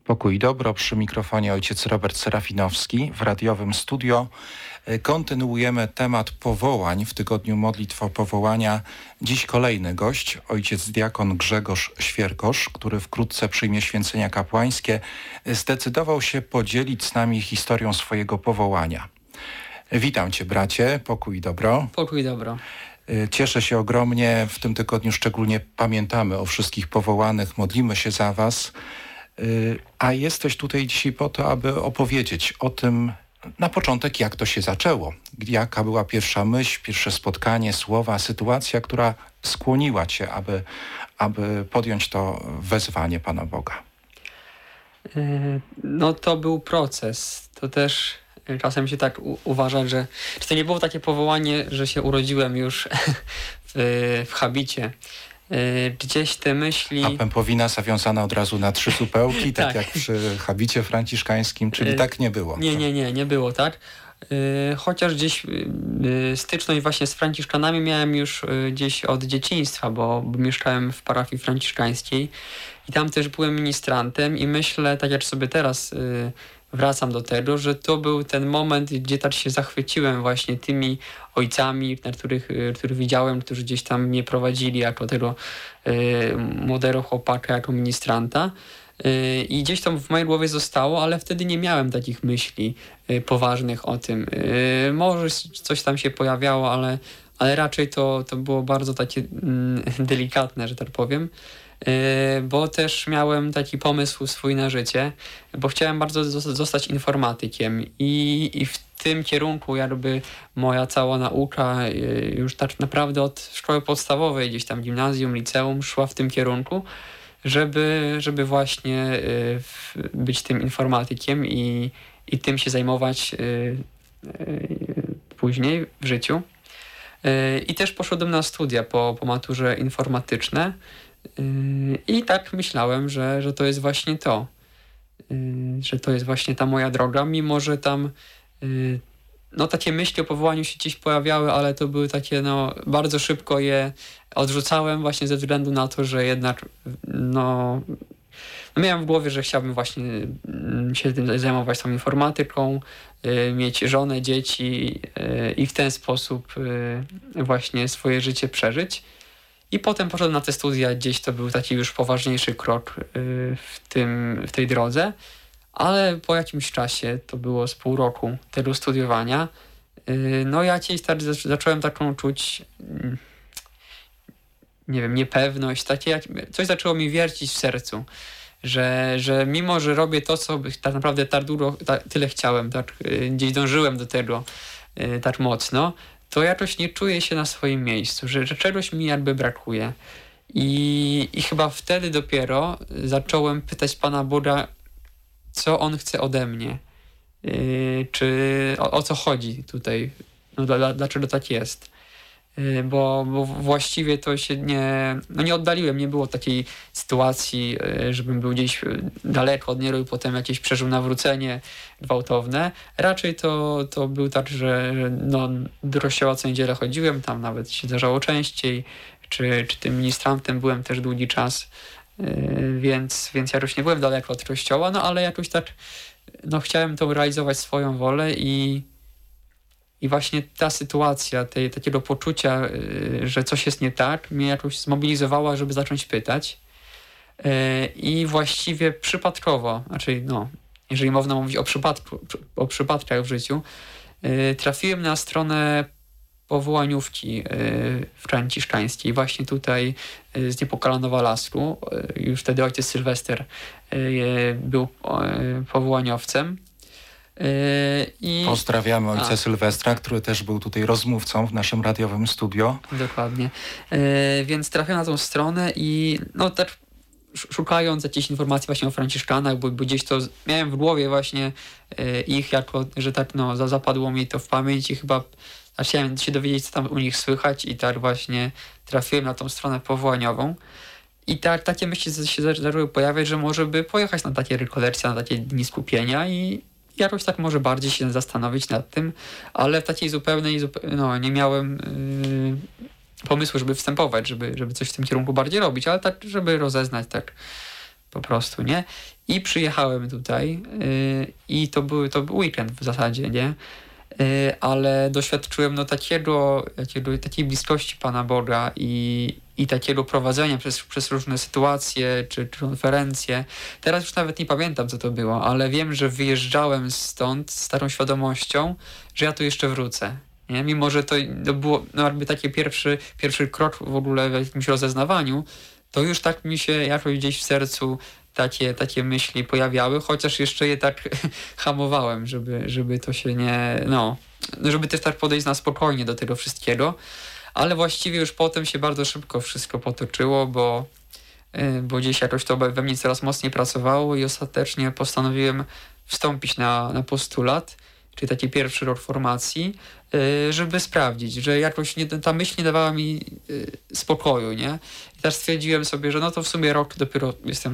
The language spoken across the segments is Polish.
Pokój i dobro, przy mikrofonie ojciec Robert Serafinowski. W radiowym studio kontynuujemy temat powołań w tygodniu modlitw o powołania. Dziś kolejny gość, ojciec diakon Grzegorz Świerkosz, który wkrótce przyjmie święcenia kapłańskie, zdecydował się podzielić z nami historią swojego powołania. Witam Cię, bracie, pokój i dobro. Pokój i dobro. Cieszę się ogromnie, w tym tygodniu szczególnie pamiętamy o wszystkich powołanych, modlimy się za Was. A jesteś tutaj dzisiaj po to, aby opowiedzieć o tym na początek, jak to się zaczęło. Jaka była pierwsza myśl, pierwsze spotkanie, słowa, sytuacja, która skłoniła Cię, aby podjąć to wezwanie Pana Boga. No to był proces. To też czasem się tak uważa, że to nie było takie powołanie, że się urodziłem już w habicie. Gdzieś te myśli... A pępowina zawiązana od razu na 3 supełki, tak jak przy habicie franciszkańskim, czyli tak nie było. Nie było tak. Chociaż gdzieś styczność właśnie z franciszkanami miałem już gdzieś od dzieciństwa, bo mieszkałem w parafii franciszkańskiej i tam też byłem ministrantem i myślę, tak jak sobie teraz wracam do tego, że to był ten moment, gdzie tak się zachwyciłem właśnie tymi ojcami, których widziałem, którzy gdzieś tam mnie prowadzili jako tego młodego chłopaka, jako ministranta. I gdzieś tam w mojej głowie zostało, ale wtedy nie miałem takich myśli poważnych o tym. Może coś tam się pojawiało, ale raczej to było bardzo takie delikatne, że tak powiem. Bo też miałem taki pomysł swój na życie, bo chciałem bardzo zostać informatykiem i w tym kierunku jakby moja cała nauka już tak naprawdę od szkoły podstawowej, gdzieś tam gimnazjum, liceum szła w tym kierunku, żeby właśnie być tym informatykiem i tym się zajmować później w życiu. I też poszedłem na studia po maturze informatyczne. I tak myślałem, że to jest właśnie to, że to jest właśnie ta moja droga, mimo że tam takie myśli o powołaniu się gdzieś pojawiały, ale to były takie, bardzo szybko je odrzucałem właśnie ze względu na to, że jednak miałem w głowie, że chciałbym właśnie się tym zajmować tą informatyką, mieć żonę, dzieci i w ten sposób właśnie swoje życie przeżyć. I potem poszedłem na te studia, gdzieś to był taki już poważniejszy krok w tej drodze, ale po jakimś czasie, to było z pół roku tego studiowania, ja gdzieś zacząłem taką czuć, nie wiem, niepewność, coś zaczęło mi wiercić w sercu, że mimo, że robię to, co tak naprawdę tyle chciałem, gdzieś dążyłem do tego tak mocno, to jakoś nie czuję się na swoim miejscu, że czegoś mi jakby brakuje. I chyba wtedy dopiero zacząłem pytać Pana Boga, co On chce ode mnie. Czy o co chodzi tutaj, dlaczego tak jest. Bo właściwie to się nie oddaliłem, nie było takiej sytuacji, żebym był gdzieś daleko od Niego i potem jakieś przeżył nawrócenie gwałtowne. Raczej to był tak, że do kościoła co niedzielę chodziłem, tam nawet się zdarzało częściej, czy tym ministrantem byłem też długi czas, więc jakoś nie byłem daleko od kościoła, ale jakoś tak chciałem to realizować swoją wolę i właśnie ta sytuacja, takiego poczucia, że coś jest nie tak, mnie jakoś zmobilizowała, żeby zacząć pytać. I właściwie przypadkowo, jeżeli można mówić o przypadkach w życiu, trafiłem na stronę powołaniówki franciszkańskiej, właśnie tutaj z Niepokalanowa Lasku. Już wtedy ojciec Sylwester był powołaniowcem. Pozdrawiamy ojca Sylwestra, który też był tutaj rozmówcą w naszym radiowym studio. Dokładnie. Więc trafiłem na tą stronę i tak szukając jakichś informacji właśnie o franciszkanach, bo gdzieś to miałem w głowie właśnie ich, jako, że tak zapadło mi to w pamięć i chyba chciałem się dowiedzieć, co tam u nich słychać i tak właśnie trafiłem na tą stronę powołaniową. I takie myśli się zaczęły pojawiać, że może by pojechać na takie rekolekcje, na takie dni skupienia i jakoś tak może bardziej się zastanowić nad tym, ale w takiej zupełnej, nie miałem pomysłu, żeby wstępować, żeby coś w tym kierunku bardziej robić, ale tak, żeby rozeznać po prostu, nie? I przyjechałem tutaj i to był weekend w zasadzie, nie? Ale doświadczyłem takiej bliskości Pana Boga i takiego prowadzenia przez różne sytuacje czy konferencje. Teraz już nawet nie pamiętam, co to było, ale wiem, że wyjeżdżałem stąd z taką świadomością, że ja tu jeszcze wrócę. Nie? Mimo, że to było jakby taki pierwszy krok w ogóle w jakimś rozeznawaniu, to już tak mi się jakoś gdzieś w sercu takie myśli pojawiały, chociaż jeszcze je tak hamowałem, żeby to się nie... żeby też tak podejść na spokojnie do tego wszystkiego, ale właściwie już potem się bardzo szybko wszystko potoczyło, bo gdzieś jakoś to we mnie coraz mocniej pracowało i ostatecznie postanowiłem wstąpić na postulat, czyli taki pierwszy rok formacji, żeby sprawdzić, że jakoś ta myśl nie dawała mi spokoju, nie? I też stwierdziłem sobie, że no to w sumie rok dopiero jestem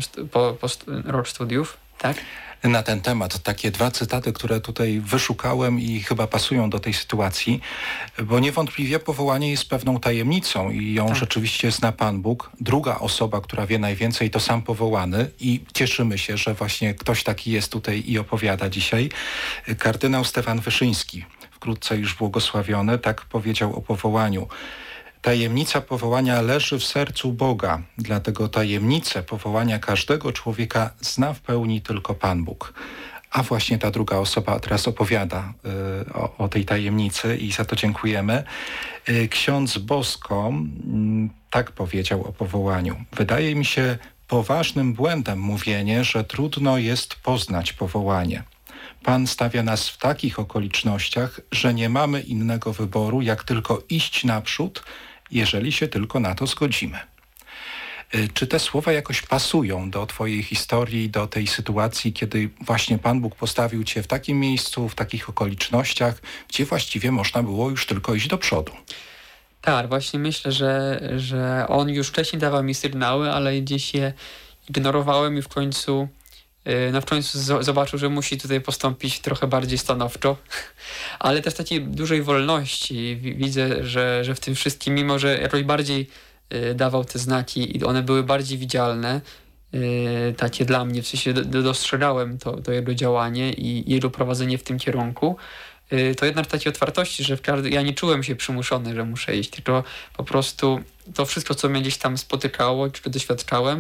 rok studiów, tak? Na ten temat takie 2 cytaty, które tutaj wyszukałem i chyba pasują do tej sytuacji, bo niewątpliwie powołanie jest pewną tajemnicą i ją rzeczywiście zna Pan Bóg. Druga osoba, która wie najwięcej, to sam powołany i cieszymy się, że właśnie ktoś taki jest tutaj i opowiada dzisiaj. Kardynał Stefan Wyszyński, wkrótce już błogosławiony, tak powiedział o powołaniu. Tajemnica powołania leży w sercu Boga, dlatego tajemnicę powołania każdego człowieka zna w pełni tylko Pan Bóg. A właśnie ta druga osoba teraz opowiada o tej tajemnicy i za to dziękujemy. Ksiądz Bosko tak powiedział o powołaniu. Wydaje mi się poważnym błędem mówienie, że trudno jest poznać powołanie. Pan stawia nas w takich okolicznościach, że nie mamy innego wyboru, jak tylko iść naprzód, jeżeli się tylko na to zgodzimy. Czy te słowa jakoś pasują do Twojej historii, do tej sytuacji, kiedy właśnie Pan Bóg postawił Cię w takim miejscu, w takich okolicznościach, gdzie właściwie można było już tylko iść do przodu? Tak, właśnie myślę, że On już wcześniej dawał mi sygnały, ale gdzieś je ignorowałem i w końcu zobaczył, że musi tutaj postąpić trochę bardziej stanowczo, ale też takiej dużej wolności. Widzę, że w tym wszystkim, mimo że jakoś bardziej dawał te znaki i one były bardziej widzialne, takie dla mnie, w sensie dostrzegałem to jego działanie i jego prowadzenie w tym kierunku, to jednak takiej otwartości, że ja nie czułem się przymuszony, że muszę iść, tylko po prostu to wszystko, co mnie gdzieś tam spotykało, czy doświadczałem,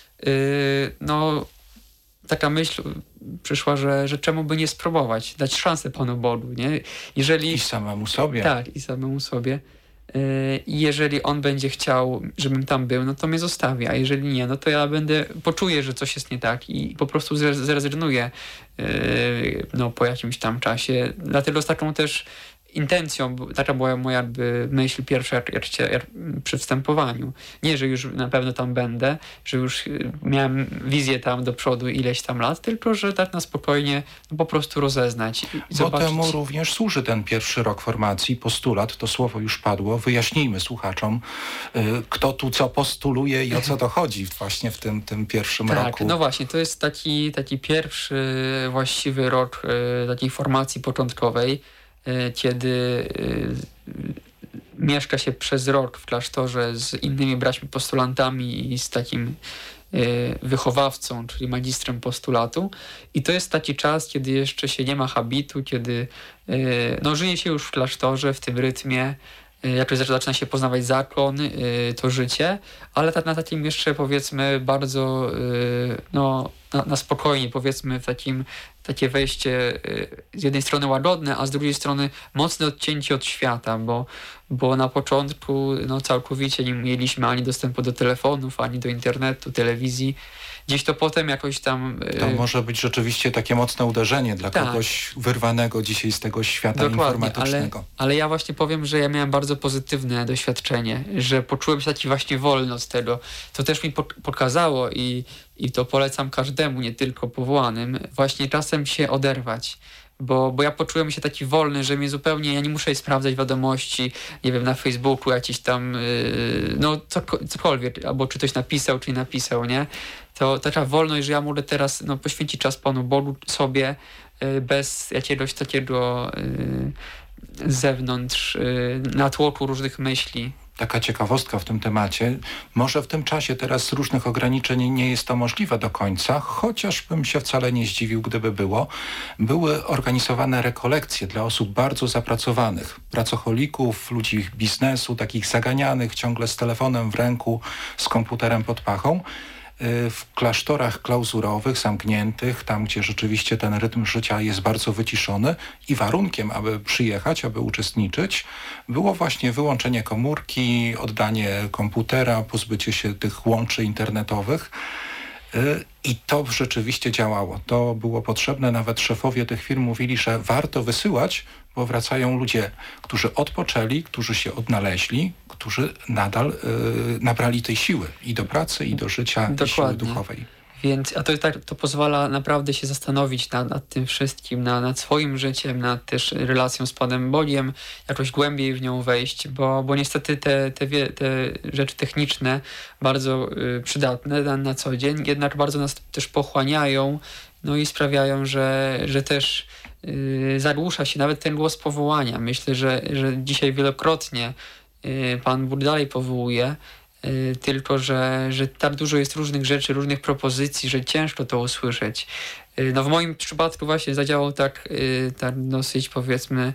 taka myśl przyszła, że czemu by nie spróbować, dać szansę Panu Bogu, nie? I samemu sobie. Tak, i samemu sobie. I jeżeli On będzie chciał, żebym tam był, no to mnie zostawi, a jeżeli nie, no to ja poczuję, że coś jest nie tak i po prostu zrezygnuję po jakimś tam czasie. Dlatego z taką też intencją, taka była moja jakby myśl pierwsza przy wstępowaniu. Nie, że już na pewno tam będę, że już miałem wizję tam do przodu ileś tam lat, tylko że tak na spokojnie po prostu rozeznać i zobaczyć. Bo temu również służy ten pierwszy rok formacji, postulat, to słowo już padło. Wyjaśnijmy słuchaczom, kto tu co postuluje i o co to chodzi właśnie w tym pierwszym roku. Tak, no właśnie, to jest taki pierwszy właściwy rok takiej formacji początkowej, kiedy mieszka się przez rok w klasztorze z innymi braćmi postulantami i z takim wychowawcą, czyli magistrem postulatu. I to jest taki czas, kiedy jeszcze się nie ma habitu, kiedy żyje się już w klasztorze, w tym rytmie, jakoś zaczyna się poznawać zakon, to życie, ale tak na takim jeszcze powiedzmy bardzo na spokojnie, powiedzmy takie wejście z jednej strony łagodne, a z drugiej strony mocne odcięcie od świata, bo na początku całkowicie nie mieliśmy ani dostępu do telefonów, ani do internetu, telewizji. Gdzieś to potem jakoś tam... To może być rzeczywiście takie mocne uderzenie dla kogoś wyrwanego dzisiaj z tego świata informatycznego. Ale ja właśnie powiem, że ja miałem bardzo pozytywne doświadczenie, że poczułem się taki właśnie wolny od tego. To też mi pokazało i to polecam każdemu, nie tylko powołanym, właśnie czasem się oderwać. Bo ja poczułem się taki wolny, że ja nie muszę sprawdzać wiadomości, nie wiem, na Facebooku jakiś tam, cokolwiek, albo czy ktoś napisał, czy nie napisał, nie? To taka wolność, że ja mogę teraz poświęcić czas Panu Bogu, sobie, bez jakiegoś takiego z zewnątrz natłoku różnych myśli. taka ciekawostka w tym temacie. Może w tym czasie teraz z różnych ograniczeń nie jest to możliwe do końca, chociaż bym się wcale nie zdziwił, gdyby było. Były organizowane rekolekcje dla osób bardzo zapracowanych, pracocholików, ludzi biznesu, takich zaganianych ciągle z telefonem w ręku, z komputerem pod pachą. W klasztorach klauzurowych, zamkniętych, tam gdzie rzeczywiście ten rytm życia jest bardzo wyciszony i warunkiem, aby przyjechać, aby uczestniczyć, było właśnie wyłączenie komórki, oddanie komputera, pozbycie się tych łączy internetowych. I to rzeczywiście działało. To było potrzebne. Nawet szefowie tych firm mówili, że warto wysyłać, bo wracają ludzie, którzy odpoczęli, którzy się odnaleźli, którzy nadal nabrali tej siły i do pracy, i do życia, i siły duchowej. Więc, a to pozwala naprawdę się zastanowić nad tym wszystkim, nad swoim życiem, nad też relacją z Panem Bogiem, jakoś głębiej w nią wejść, bo niestety te rzeczy techniczne, bardzo przydatne na co dzień, jednak bardzo nas też pochłaniają, no i sprawiają, że też zagłusza się nawet ten głos powołania. Myślę, że dzisiaj wielokrotnie Pan Bóg dalej powołuje, tylko że tak dużo jest różnych rzeczy, różnych propozycji, że ciężko to usłyszeć. No w moim przypadku właśnie zadziałał tak dosyć, powiedzmy,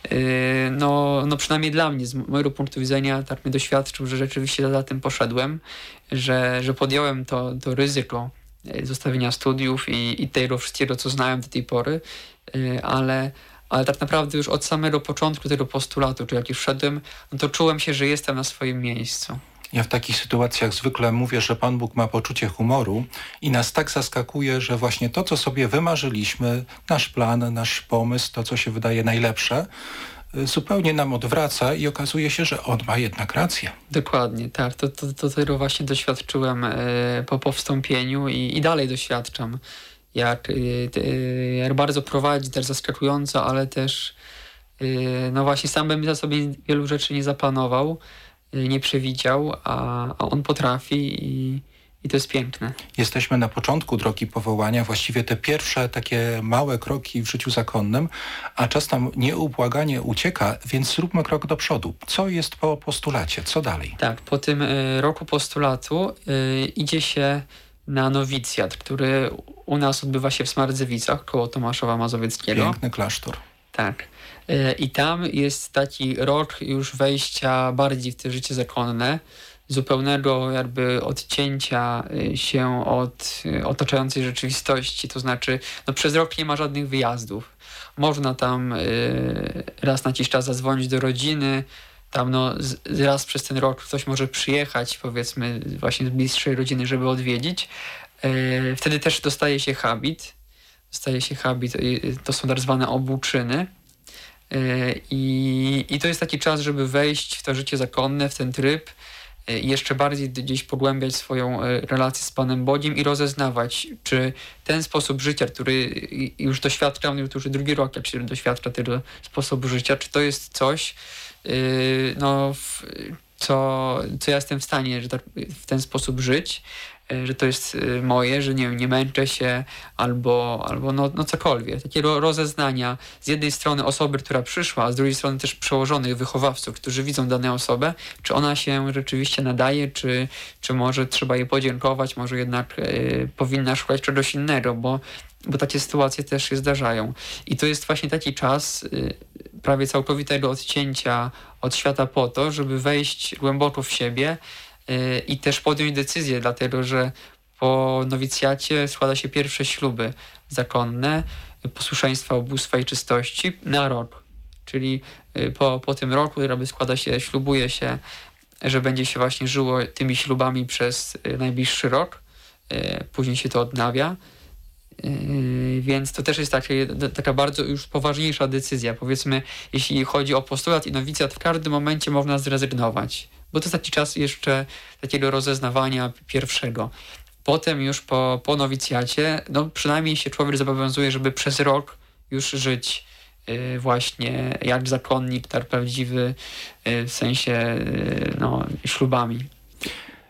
no przynajmniej dla mnie, z mojego punktu widzenia, tak mnie doświadczył, że rzeczywiście za tym poszedłem, że podjąłem to ryzyko zostawienia studiów i tego wszystkiego, co znałem do tej pory, ale tak naprawdę już od samego początku tego postulatu, czy jak już wszedłem, no to czułem się, że jestem na swoim miejscu. Ja w takich sytuacjach zwykle mówię, że Pan Bóg ma poczucie humoru i nas tak zaskakuje, że właśnie to, co sobie wymarzyliśmy, nasz plan, nasz pomysł, to, co się wydaje najlepsze, zupełnie nam odwraca i okazuje się, że On ma jednak rację. Dokładnie, tak. To tego właśnie doświadczyłem po wstąpieniu i dalej doświadczam. Jak bardzo prowadzi, też zaskakująco, ale też no właśnie sam bym za sobie wielu rzeczy nie zaplanował, nie przewidział, a On potrafi i to jest piękne. Jesteśmy na początku drogi powołania, właściwie te pierwsze takie małe kroki w życiu zakonnym, a czas nam nieubłaganie ucieka, więc zróbmy krok do przodu. Co jest po postulacie? Co dalej? Tak, po tym roku postulatu idzie się na nowicjat, który u nas odbywa się w Smardzewicach, koło Tomaszowa Mazowieckiego. Piękny klasztor. Tak. I tam jest taki rok już wejścia bardziej w to życie zakonne, zupełnego jakby odcięcia się od otaczającej rzeczywistości, to znaczy no przez rok nie ma żadnych wyjazdów. Można tam raz na jakiś czas zadzwonić do rodziny, tam no raz przez ten rok ktoś może przyjechać, powiedzmy właśnie z bliższej rodziny, żeby odwiedzić. Wtedy też dostaje się habit, to są tak zwane obłuczyny. I to jest taki czas, żeby wejść w to życie zakonne, w ten tryb i jeszcze bardziej gdzieś pogłębiać swoją relację z Panem Bogiem i rozeznawać, czy ten sposób życia, który już doświadczam, już drugi rok, jak się doświadcza tego sposobu życia, czy to jest coś, co ja jestem w stanie że tak, w ten sposób żyć, że to jest moje, że nie męczę się albo no cokolwiek. Takiego rozeznania z jednej strony osoby, która przyszła, a z drugiej strony też przełożonych wychowawców, którzy widzą daną osobę, czy ona się rzeczywiście nadaje, czy może trzeba jej podziękować, może jednak powinna szukać czegoś innego, bo takie sytuacje też się zdarzają. I to jest właśnie taki czas prawie całkowitego odcięcia od świata po to, żeby wejść głęboko w siebie i też podjąć decyzję, dlatego że po nowicjacie składa się pierwsze śluby zakonne, posłuszeństwa, ubóstwa i czystości na rok. Czyli po tym roku ślubuje się, że będzie się właśnie żyło tymi ślubami przez najbliższy rok. Później się to odnawia. Więc to też jest taka bardzo już poważniejsza decyzja. Powiedzmy, jeśli chodzi o postulat i nowicjat, w każdym momencie można zrezygnować, bo to jest taki czas jeszcze takiego rozeznawania pierwszego. Potem już po nowicjacie, no przynajmniej się człowiek zobowiązuje, żeby przez rok już żyć właśnie jak zakonnik, tak prawdziwy, w sensie ślubami.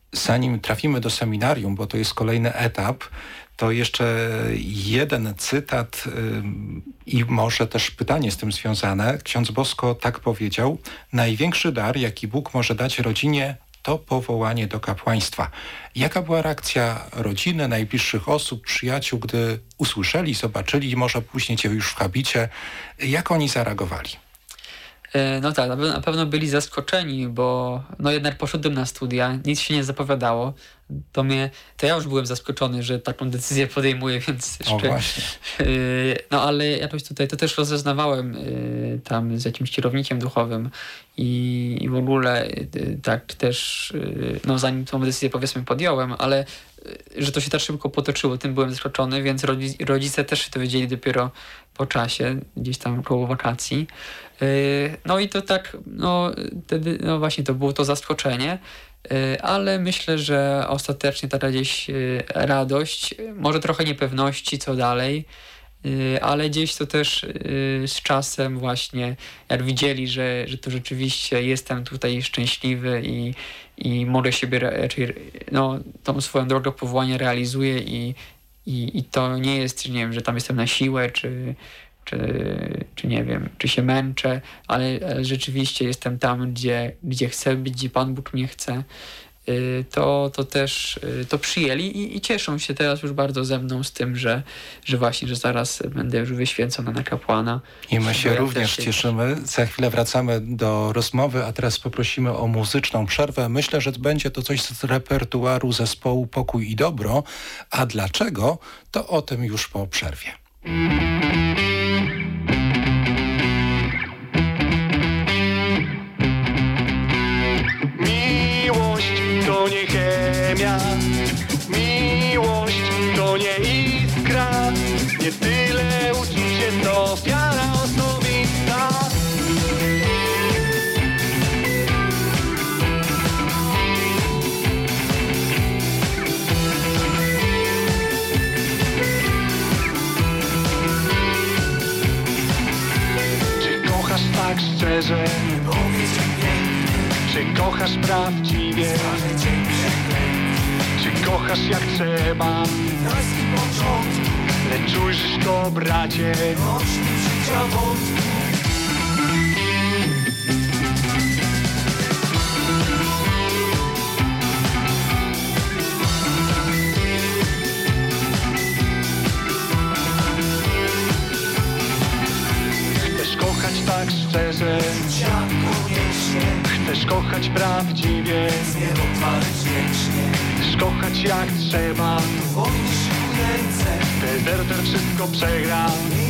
zanim trafimy do seminarium, bo to jest kolejny etap, to jeszcze jeden cytat i może też pytanie z tym związane. Ksiądz Bosko tak powiedział: największy dar, jaki Bóg może dać rodzinie, to powołanie do kapłaństwa. Jaka była reakcja rodziny, najbliższych osób, przyjaciół, gdy usłyszeli, zobaczyli, może później cię już w habicie? Jak oni zareagowali? No tak, na pewno byli zaskoczeni, bo no jednak poszedłem na studia, nic się nie zapowiadało. To ja już byłem zaskoczony, że taką decyzję podejmuję, więc jeszcze... właśnie. No ale jakoś tutaj to też rozeznawałem tam z jakimś kierownikiem duchowym i w ogóle tak też, no zanim tą decyzję powiedzmy podjąłem, ale że to się tak szybko potoczyło, tym byłem zaskoczony, więc rodzice też się dowiedzieli dopiero po czasie, gdzieś tam koło wakacji. No i to tak, no wtedy, no właśnie to było to zaskoczenie, ale myślę, że ostatecznie taka gdzieś radość, może trochę niepewności, co dalej, ale gdzieś to też z czasem właśnie, jak widzieli, że to rzeczywiście jestem tutaj szczęśliwy i mogę siebie raczej, no, tą swoją drogę powołania realizuję i to nie jest, nie wiem, że tam jestem na siłę, czy nie wiem, czy się męczę, ale rzeczywiście jestem tam, gdzie chcę być, gdzie Pan Bóg mnie chce, to też to przyjęli i cieszą się teraz już bardzo ze mną z tym, że właśnie, że zaraz będę już wyświęcony na kapłana. I my się również cieszymy. Za chwilę wracamy do rozmowy, a teraz poprosimy o muzyczną przerwę. Myślę, że będzie to coś z repertuaru zespołu Pokój i Dobro. A dlaczego? To o tym już po przerwie. To nie chemia, miłość to nie iskra, nie tyle uczucie, to ofiara osobista. Czy kochasz tak szczerze? Czy kochasz prawdziwie? Czy kochasz jak trzeba? Lecz ujrzysz to, bracie, chcesz kochać tak szczerze? Chcesz kochać prawdziwie? Chcesz kochać jak trzeba? Dezerter wszystko przegra.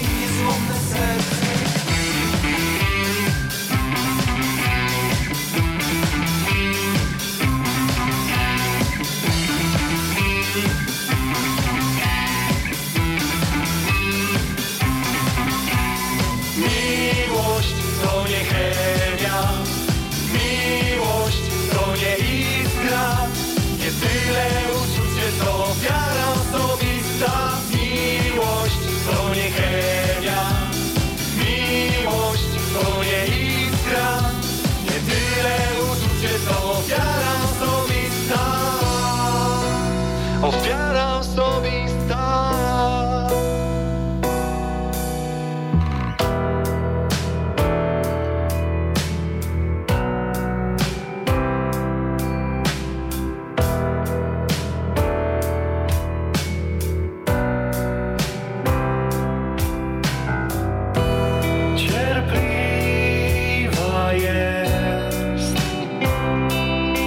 Miłość to nie chemia, miłość to nie iskra, nie tyle uczucie, to ofiara osobista. Miłość to nie chemia, miłość to nie iskra, nie tyle uczucie, to ofiara osobista. Ofiara osobista.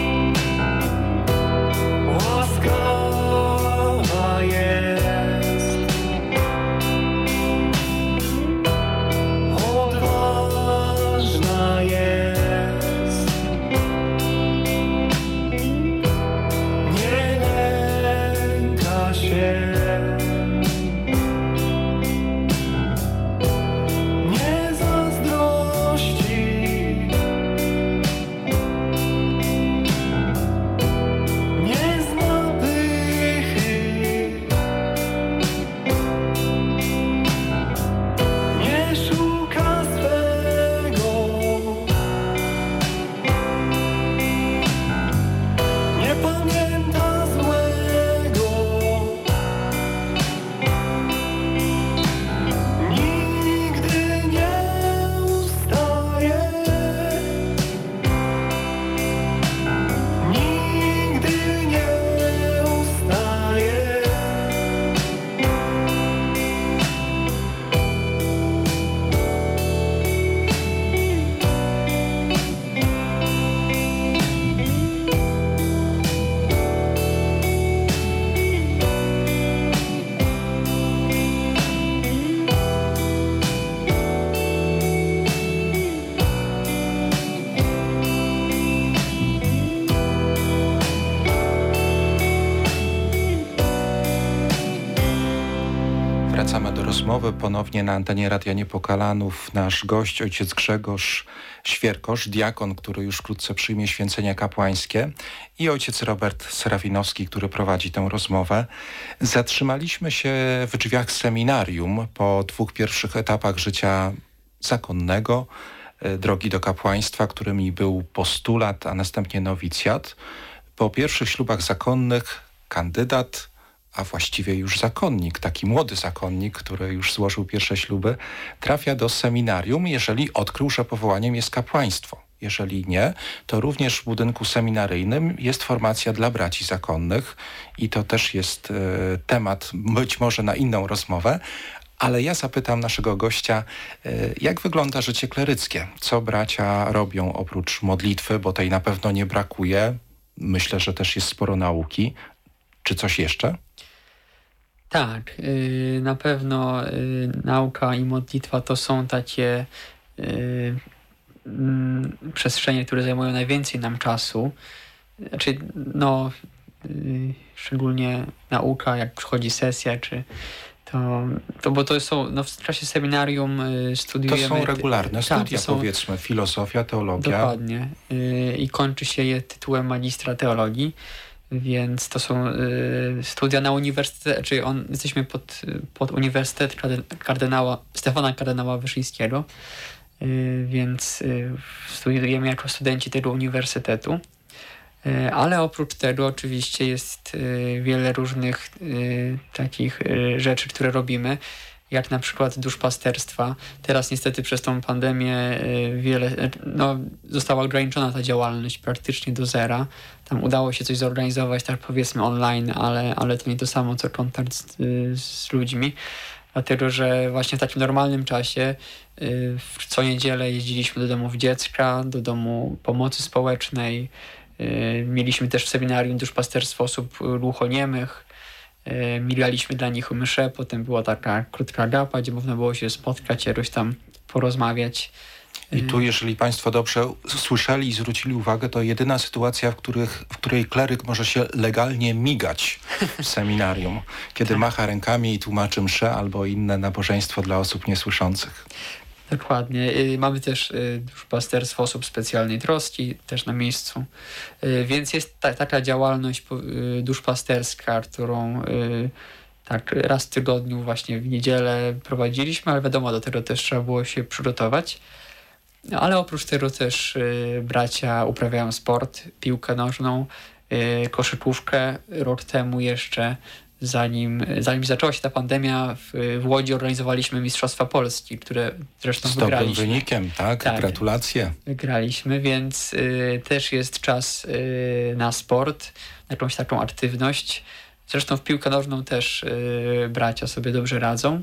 Łaskawa jest. rozmowy. Ponownie na antenie Radia Niepokalanów nasz gość, ojciec Grzegorz Świerkosz, diakon, który już wkrótce przyjmie święcenia kapłańskie, i ojciec Robert Serafinowski, który prowadzi tę rozmowę. Zatrzymaliśmy się w drzwiach seminarium po 2 pierwszych etapach życia zakonnego, drogi do kapłaństwa, którymi był postulat, a następnie nowicjat. Po pierwszych ślubach zakonnych kandydat, a właściwie już zakonnik, taki młody zakonnik, który już złożył pierwsze śluby, trafia do seminarium, jeżeli odkrył, że powołaniem jest kapłaństwo. Jeżeli nie, to również w budynku seminaryjnym jest formacja dla braci zakonnych i to też jest temat być może na inną rozmowę, ale ja zapytam naszego gościa, jak wygląda życie kleryckie? Co bracia robią oprócz modlitwy, bo tej na pewno nie brakuje. Myślę, że też jest sporo nauki. Czy coś jeszcze? Tak, na pewno nauka i modlitwa to są takie przestrzenie, które zajmują najwięcej nam czasu. Znaczy, szczególnie nauka, jak przychodzi sesja, czy to bo to są, w czasie seminarium studiujemy... To są regularne studia, powiedzmy, filozofia, teologia. Dokładnie. I kończy się je tytułem magistra teologii. Więc to są studia na uniwersytecie, czyli jesteśmy pod Uniwersytet Stefana Kardynała Wyszyńskiego, więc studiujemy jako studenci tego uniwersytetu. Ale oprócz tego oczywiście jest wiele różnych takich rzeczy, które robimy, jak na przykład duszpasterstwa. Teraz niestety przez tą pandemię została ograniczona ta działalność praktycznie do zera. Tam udało się coś zorganizować, tak powiedzmy online, ale to nie to samo, co kontakt z ludźmi. Dlatego, że właśnie w takim normalnym czasie co niedzielę jeździliśmy do domów dziecka, do domu pomocy społecznej. Mieliśmy też w seminarium duszpasterstwo osób głuchoniemych. Milaliśmy dla nich mszę, potem była taka krótka gapa, gdzie można było się spotkać, jakoś tam porozmawiać. I tu, jeżeli Państwo dobrze słyszeli i zwrócili uwagę, to jedyna sytuacja, w której kleryk może się legalnie migać w seminarium, kiedy macha rękami i tłumaczy mszę albo inne nabożeństwo dla osób niesłyszących. Dokładnie. Mamy też duszpasterstwo osób specjalnej troski, też na miejscu. Więc jest taka działalność duszpasterska, którą tak raz w tygodniu właśnie w niedzielę prowadziliśmy, ale wiadomo, do tego też trzeba było się przygotować. Ale oprócz tego też bracia uprawiają sport, piłkę nożną, koszykówkę. Rok temu jeszcze, zanim zaczęła się ta pandemia, w Łodzi organizowaliśmy Mistrzostwa Polski, które zresztą wygraliśmy. Z dobrym wynikiem, tak? Gratulacje. Wygraliśmy, więc też jest czas na sport, na jakąś taką aktywność. Zresztą w piłkę nożną też bracia sobie dobrze radzą.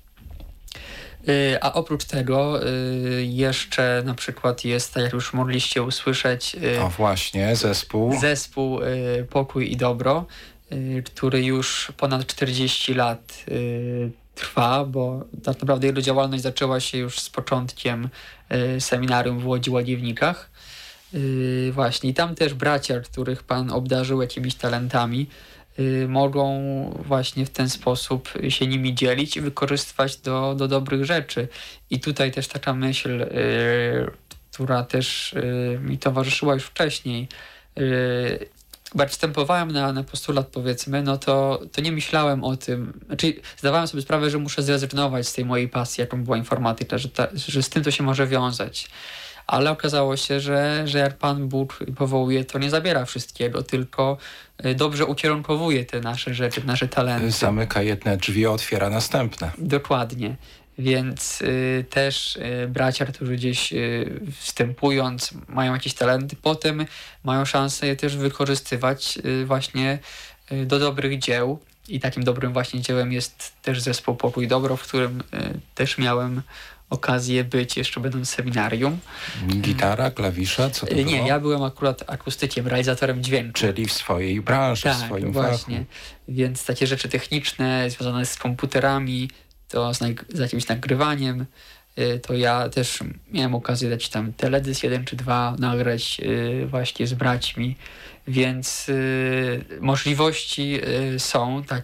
A oprócz tego jeszcze na przykład jest, tak jak już mogliście usłyszeć... O właśnie, zespół Pokój i Dobro, który już ponad 40 lat trwa, bo tak naprawdę jego działalność zaczęła się już z początkiem seminarium w Łodzi Łagiewnikach. Właśnie i tam też bracia, których Pan obdarzył jakimiś talentami, mogą właśnie w ten sposób się nimi dzielić i wykorzystywać do dobrych rzeczy. I tutaj też taka myśl, która też mi towarzyszyła już wcześniej. Jak wstępowałem na postulat, powiedzmy, no to nie myślałem o tym, znaczy zdawałem sobie sprawę, że muszę zrezygnować z tej mojej pasji, jaką była informatyka, że z tym to się może wiązać. Ale okazało się, że jak Pan Bóg powołuje, to nie zabiera wszystkiego, tylko dobrze ukierunkowuje te nasze rzeczy, nasze talenty. Zamyka jedne drzwi, otwiera następne. Dokładnie. Więc też bracia, którzy gdzieś wstępując mają jakieś talenty, potem mają szansę je też wykorzystywać właśnie do dobrych dzieł. I takim dobrym właśnie dziełem jest też zespół Pokój i Dobro, w którym też miałem okazję być, jeszcze będąc w seminarium. Gitara, klawisze, co to było? Nie, ja byłem akurat akustykiem, realizatorem dźwięku. Czyli w swojej branży, w swoim właśnie. fachu. Więc takie rzeczy techniczne związane z komputerami, to z jakimś nagrywaniem, to ja też miałem okazję dać tam teledysk 1 czy 2 nagrać właśnie z braćmi, więc możliwości są takie,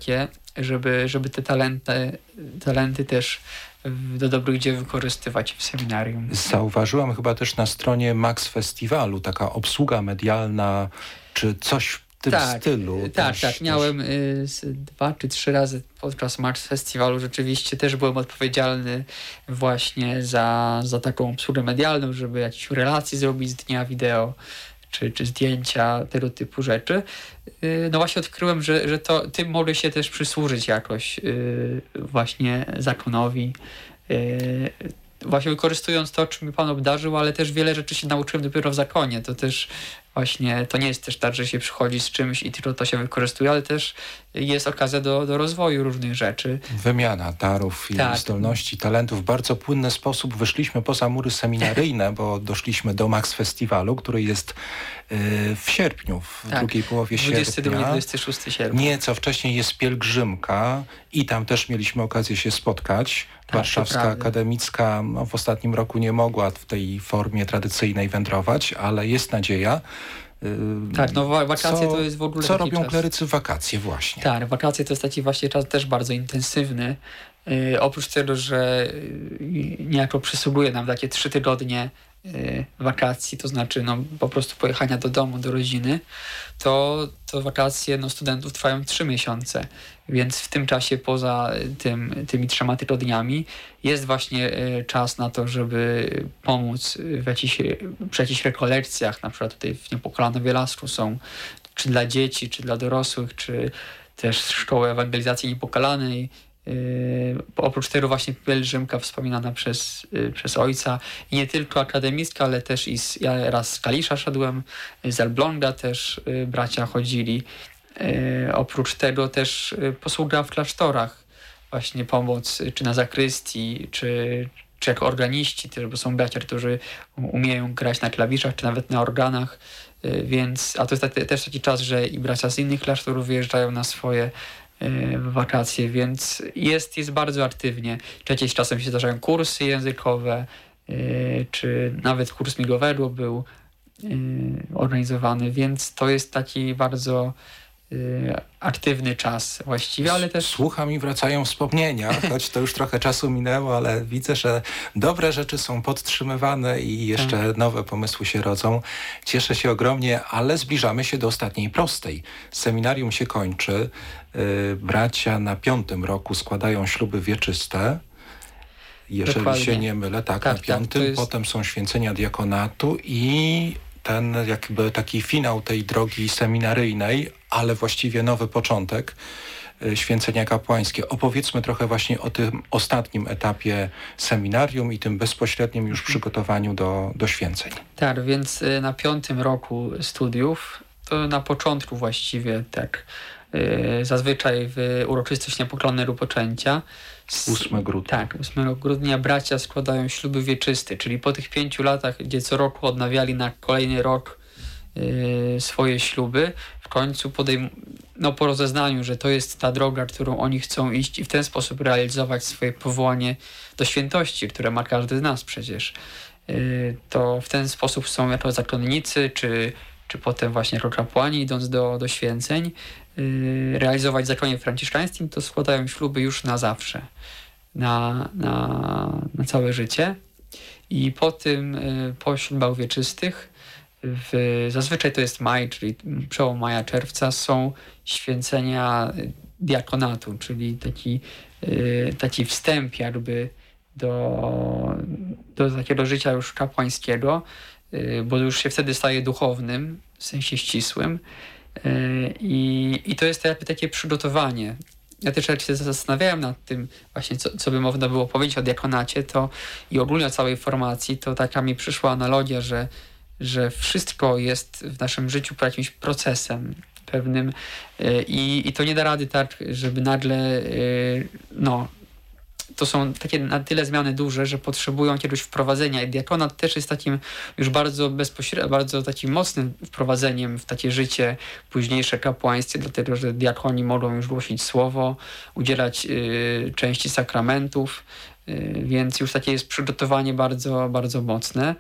żeby te talenty też do dobrych dzieł wykorzystywać w seminarium. Zauważyłam chyba też na stronie Max Festiwalu taka obsługa medialna, czy coś w tym stylu. Tak. Miałem 2 czy 3 razy podczas Max Festiwalu rzeczywiście też byłem odpowiedzialny właśnie za taką obsługę medialną, żeby jakieś relacje zrobić z dnia wideo, czy zdjęcia, tego typu rzeczy. No właśnie odkryłem, że tym mogę się też przysłużyć jakoś właśnie zakonowi. Właśnie wykorzystując to, czym mnie Pan obdarzył, ale też wiele rzeczy się nauczyłem dopiero w zakonie. To też właśnie, to nie jest też tak, że się przychodzi z czymś i tylko to się wykorzystuje, ale też jest okazja do rozwoju różnych rzeczy. Wymiana darów i zdolności, talentów. W bardzo płynny sposób wyszliśmy poza mury seminaryjne, bo doszliśmy do Max Festiwalu, który jest w sierpniu, w drugiej połowie sierpnia. 22-26 sierpnia. Nieco wcześniej jest pielgrzymka i tam też mieliśmy okazję się spotkać. Warszawska Akademicka w ostatnim roku nie mogła w tej formie tradycyjnej wędrować, ale jest nadzieja. Wakacje to jest w ogóle co robią klerycy w wakacje właśnie? Tak, wakacje to jest taki właśnie czas też bardzo intensywny. Oprócz tego, że niejako przysługuje nam takie 3 tygodnie wakacji, to znaczy po prostu pojechania do domu, do rodziny, to wakacje studentów trwają 3 miesiące, więc w tym czasie poza tymi 3 tygodniami jest właśnie czas na to, żeby pomóc przy jakichś rekolekcjach, na przykład tutaj w Niepokalanowie Lasku są czy dla dzieci, czy dla dorosłych, czy też szkoły ewangelizacji Niepokalanej. Oprócz tego właśnie pielgrzymka wspominana przez ojca i nie tylko akademicka, ale też ja raz z Kalisza szedłem, z Elbląga też bracia chodzili. Oprócz tego też posługa w klasztorach, właśnie pomoc czy na zakrystii, czy jako organiści, bo są bracia, którzy umieją grać na klawiszach, czy nawet na organach, a to jest też taki czas, że i bracia z innych klasztorów wyjeżdżają na swoje wakacje, więc jest bardzo aktywnie. Jakieś czasem się zdarzają kursy językowe, czy nawet kurs migowego był organizowany, więc to jest taki bardzo aktywny czas właściwie, ale też... Słucham i wracają wspomnienia, choć to już trochę czasu minęło, ale widzę, że dobre rzeczy są podtrzymywane i jeszcze nowe pomysły się rodzą. Cieszę się ogromnie, ale zbliżamy się do ostatniej prostej. Seminarium się kończy. Bracia na 5. roku składają śluby wieczyste. Jeżeli Dokładnie. się nie mylę, na 5. Potem są święcenia diakonatu i ten jakby taki finał tej drogi seminaryjnej, ale właściwie nowy początek, święcenia kapłańskie. Opowiedzmy trochę właśnie o tym ostatnim etapie seminarium i tym bezpośrednim już przygotowaniu do święceń. Tak, więc na 5. roku studiów, to na początku właściwie zazwyczaj w uroczystość Niepokalane Poczęcia 8 grudnia. Tak, 8 grudnia bracia składają śluby wieczyste, czyli po tych 5 latach, gdzie co roku odnawiali na kolejny rok swoje śluby, w końcu po rozeznaniu, że to jest ta droga, którą oni chcą iść i w ten sposób realizować swoje powołanie do świętości, które ma każdy z nas przecież, to w ten sposób są jako zakonnicy, czy potem właśnie jako kapłani, idąc do święceń, realizować zakonie franciszkańskim, to składają śluby już na zawsze, na całe życie. I po ślubach wieczystych, zazwyczaj to jest maj, czyli przełom maja, czerwca, są święcenia diakonatu, czyli taki wstęp jakby do takiego życia już kapłańskiego, bo już się wtedy staje duchownym, w sensie ścisłym. I to jest jakby takie przygotowanie. Ja też jak się zastanawiałem nad tym właśnie, co by można było powiedzieć o diakonacie, i ogólnie o całej formacji, to taka mi przyszła analogia, że wszystko jest w naszym życiu po jakimś procesem pewnym i to nie da rady tak, żeby nagle to są takie na tyle zmiany duże, że potrzebują jakiegoś wprowadzenia i diakonat też jest takim już bardzo bezpośrednim, bardzo takim mocnym wprowadzeniem w takie życie późniejsze kapłańskie, dlatego że diakoni mogą już głosić słowo, udzielać części sakramentów, więc już takie jest przygotowanie bardzo, bardzo mocne,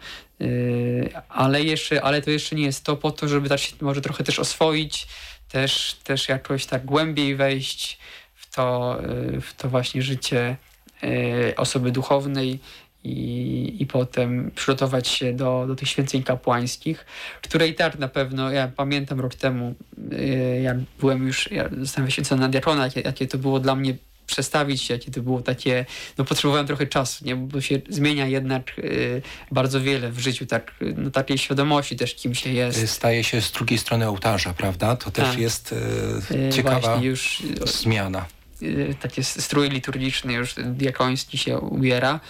ale to jeszcze nie jest to po to, żeby tak się może trochę też oswoić, też jakoś tak głębiej wejść w to właśnie życie osoby duchownej i potem przygotować się do tych święceń kapłańskich, które i tak na pewno, ja pamiętam rok temu, jak zostałem wyświęcony na diakona, jakie to było dla mnie przestawić się, jakie to było takie, potrzebowałem trochę czasu, nie? Bo się zmienia jednak bardzo wiele w życiu, takiej świadomości też, kim się jest. Staje się z drugiej strony ołtarza, prawda? To też jest ciekawa zmiana. Taki strój liturgiczny już diakoński się ubiera.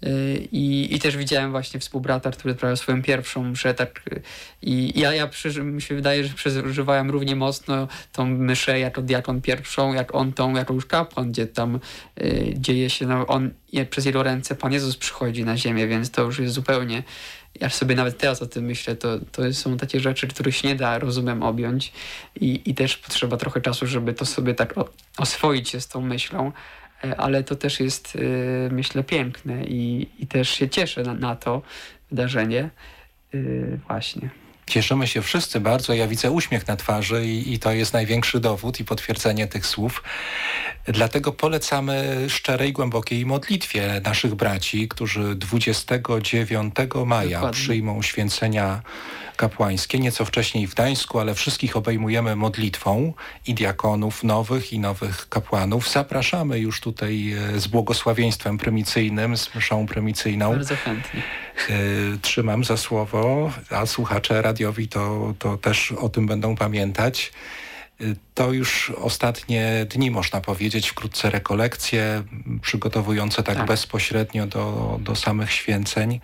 I też widziałem właśnie współbrata, który odprawiał swoją pierwszą mszę, i mi się wydaje, że przeżywałem równie mocno tą mszę jako diakon pierwszą, jak on tą, jako już kapłan, gdzie tam dzieje się, przez jego ręce Pan Jezus przychodzi na ziemię, więc to już jest zupełnie, ja sobie nawet teraz o tym myślę, to są takie rzeczy, których się nie da rozumem objąć i też potrzeba trochę czasu, żeby to sobie tak oswoić się z tą myślą. Ale to też jest, myślę, piękne i też się cieszę na to wydarzenie właśnie. Cieszymy się wszyscy bardzo. Ja widzę uśmiech na twarzy i to jest największy dowód i potwierdzenie tych słów. Dlatego polecamy szczerej, głębokiej modlitwie naszych braci, którzy 29 maja Dokładnie. przyjmą święcenia kapłańskie, nieco wcześniej w Gdańsku, ale wszystkich obejmujemy modlitwą i diakonów nowych i nowych kapłanów. Zapraszamy już tutaj z błogosławieństwem prymicyjnym, z mszą prymicyjną. Bardzo chętnie. Trzymam za słowo, a słuchacze radiowi to też o tym będą pamiętać. To już ostatnie dni, można powiedzieć, wkrótce rekolekcje przygotowujące tak bezpośrednio do samych święceń.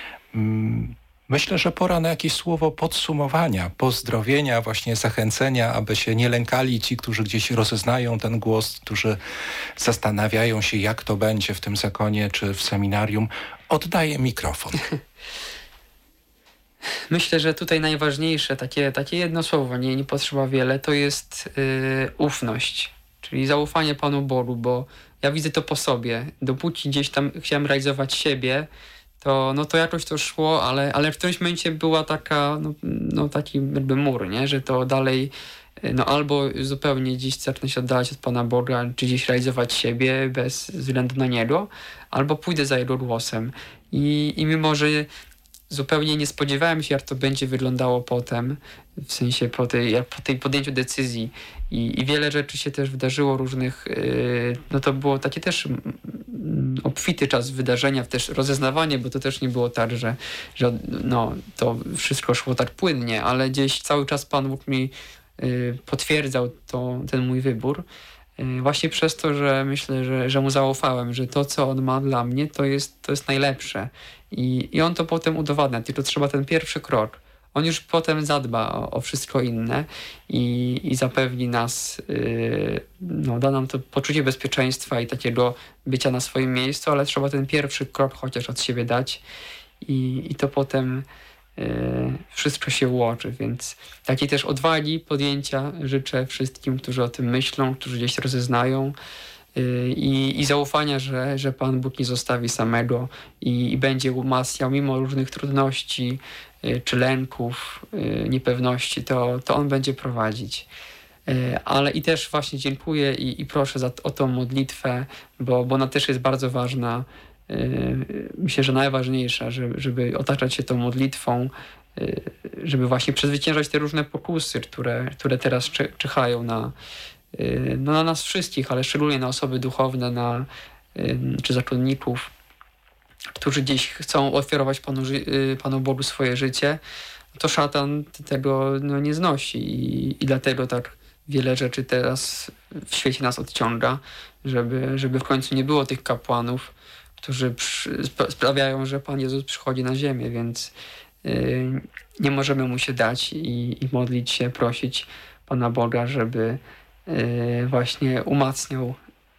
Myślę, że pora na jakieś słowo podsumowania, pozdrowienia, właśnie zachęcenia, aby się nie lękali ci, którzy gdzieś rozeznają ten głos, którzy zastanawiają się, jak to będzie w tym zakonie czy w seminarium. Oddaję mikrofon. Myślę, że tutaj najważniejsze, takie jedno słowo, nie potrzeba wiele, to jest ufność, czyli zaufanie Panu Bogu, bo ja widzę to po sobie. Dopóki gdzieś tam chciałem realizować siebie, to jakoś to szło, ale w którymś momencie była taki jakby mur, nie? Że to dalej albo zupełnie gdzieś zacznę się oddalać od Pana Boga, czy gdzieś realizować siebie bez względu na Niego, albo pójdę za Jego głosem. I mimo, że zupełnie nie spodziewałem się, jak to będzie wyglądało potem, w sensie po tej podjęciu decyzji i wiele rzeczy się też wydarzyło różnych, to było takie też obfity czas wydarzenia, też rozeznawanie, bo to też nie było tak, że to wszystko szło tak płynnie, ale gdzieś cały czas Pan Bóg mi potwierdzał ten mój wybór. Właśnie przez to, że myślę, że mu zaufałem, że to, co on ma dla mnie, to jest najlepsze. I on to potem udowadnia, tylko trzeba ten pierwszy krok. On już potem zadba o wszystko inne i zapewni nas, da nam to poczucie bezpieczeństwa i takiego bycia na swoim miejscu, ale trzeba ten pierwszy krok chociaż od siebie dać i to potem wszystko się ułoży, więc takiej też odwagi podjęcia życzę wszystkim, którzy o tym myślą, którzy gdzieś rozeznają i zaufania, że Pan Bóg nie zostawi samego i będzie umacniał mimo różnych trudności czy lęków, niepewności, to on będzie prowadzić. Ale i też właśnie dziękuję i proszę o tą modlitwę, bo ona też jest bardzo ważna. Myślę, że najważniejsza, żeby otaczać się tą modlitwą, żeby właśnie przezwyciężać te różne pokusy, które teraz czyhają na nas wszystkich, ale szczególnie na osoby duchowne, czy zakonników, którzy gdzieś chcą ofiarować Panu Bogu swoje życie. To szatan tego nie znosi i dlatego tak wiele rzeczy teraz w świecie nas odciąga, żeby w końcu nie było tych kapłanów, którzy sprawiają, że Pan Jezus przychodzi na ziemię, więc nie możemy Mu się dać i modlić się, prosić Pana Boga, żeby właśnie umacniał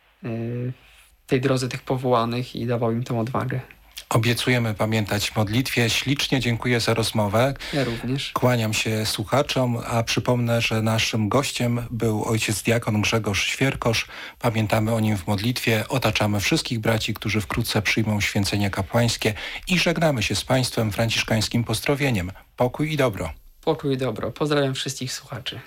w tej drodze tych powołanych i dawał im tą odwagę. Obiecujemy pamiętać w modlitwie. Ślicznie dziękuję za rozmowę. Ja również. Kłaniam się słuchaczom, a przypomnę, że naszym gościem był ojciec diakon Grzegorz Świerkosz. Pamiętamy o nim w modlitwie. Otaczamy wszystkich braci, którzy wkrótce przyjmą święcenia kapłańskie i żegnamy się z Państwem franciszkańskim pozdrowieniem. Pokój i dobro. Pokój i dobro. Pozdrawiam wszystkich słuchaczy.